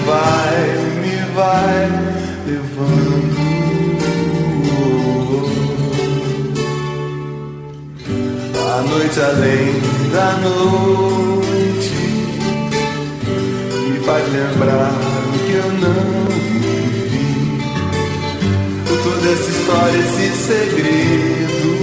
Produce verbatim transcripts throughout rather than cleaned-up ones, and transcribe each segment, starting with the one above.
vai, me vai levando. A noite além da noite me faz lembrar o que eu não vivi. Toda essa história, esse segredo,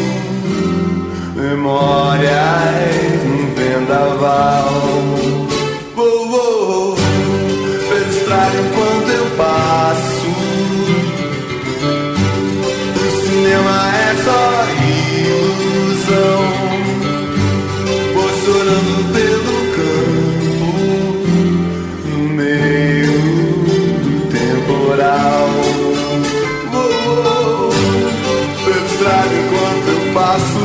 memórias num vendaval. Oh, oh, oh, pela estrada enquanto eu passo, o cinema é só ilusão. Vou chorando pelo campo, no meio do temporal. Oh, oh, oh, pela estrada enquanto eu passo,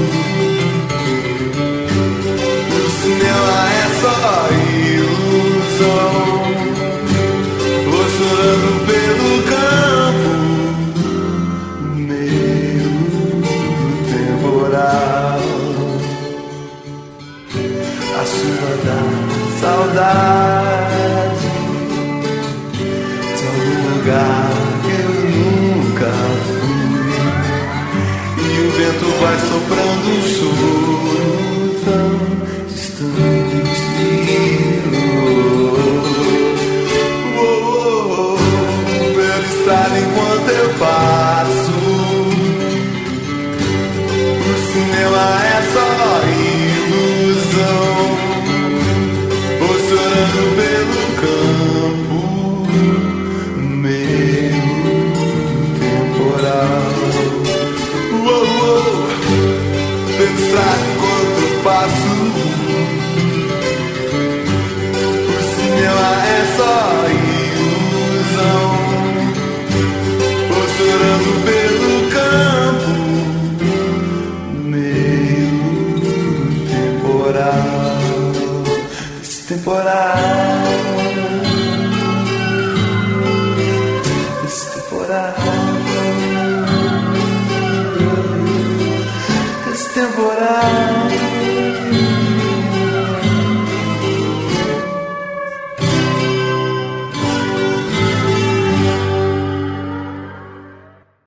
o cinema é só ilusão. Vou chorando pelo campo, no meio do temporal. A chuva da saudade de algum lugar que eu nunca fui, e o vento vai soprando um choro tão distante.